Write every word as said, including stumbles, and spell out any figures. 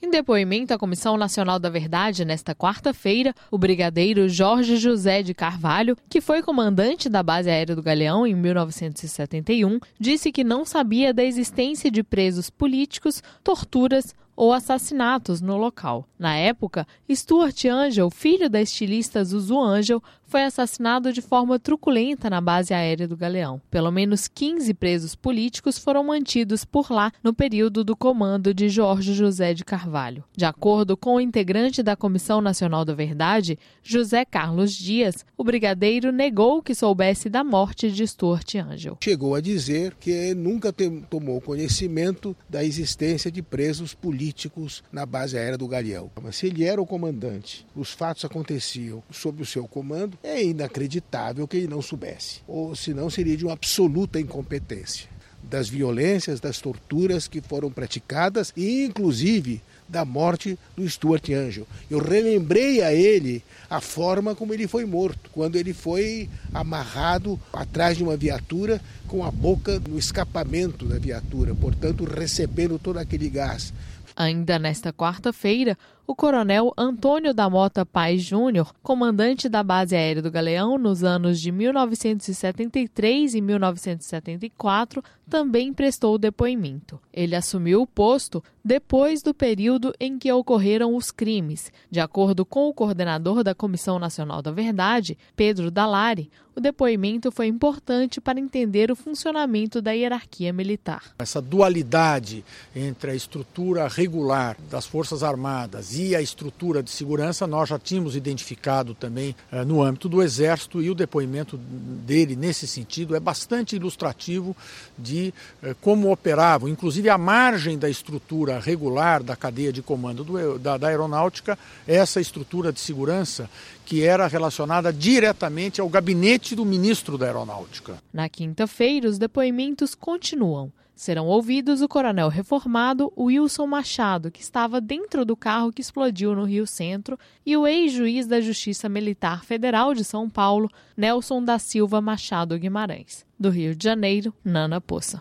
Em depoimento à Comissão Nacional da Verdade, nesta quarta-feira, o brigadeiro Jorge José de Carvalho, que foi comandante da Base Aérea do Galeão em mil novecentos e setenta e um, disse que não sabia da existência de presos políticos, torturas ou assassinatos no local. Na época, Stuart Angel, filho da estilista Zuzu Angel, foi assassinado de forma truculenta na Base Aérea do Galeão. Pelo menos quinze presos políticos foram mantidos por lá no período do comando de Jorge José de Carvalho. De acordo com o integrante da Comissão Nacional da Verdade, José Carlos Dias, o brigadeiro negou que soubesse da morte de Stuart Angel. Chegou a dizer que nunca tomou conhecimento da existência de presos políticos na Base Aérea do Galeão. Mas se ele era o comandante, os fatos aconteciam sob o seu comando, é inacreditável que ele não soubesse. Ou senão seria de uma absoluta incompetência. Das violências, das torturas que foram praticadas e inclusive da morte do Stuart Angel. Eu relembrei a ele a forma como ele foi morto, quando ele foi amarrado atrás de uma viatura com a boca no escapamento da viatura, portanto recebendo todo aquele gás. Ainda nesta quarta-feira, o coronel Antônio da Mota Paes Júnior, comandante da Base Aérea do Galeão nos anos de mil novecentos e setenta e três e mil novecentos e setenta e quatro, também prestou depoimento. Ele assumiu o posto depois do período em que ocorreram os crimes. De acordo com o coordenador da Comissão Nacional da Verdade, Pedro Dalari, o depoimento foi importante para entender o funcionamento da hierarquia militar. Essa dualidade entre a estrutura regular das Forças Armadas e a estrutura de segurança nós já tínhamos identificado também eh, no âmbito do Exército, e o depoimento dele nesse sentido é bastante ilustrativo de eh, como operavam, inclusive à margem da estrutura regular da cadeia de comando do, da, da aeronáutica, essa estrutura de segurança que era relacionada diretamente ao gabinete do ministro da Aeronáutica. Na quinta-feira, os depoimentos continuam. Serão ouvidos o coronel reformado Wilson Machado, que estava dentro do carro que explodiu no Rio Centro, e o ex-juiz da Justiça Militar Federal de São Paulo, Nelson da Silva Machado Guimarães. Do Rio de Janeiro, Nana Poça.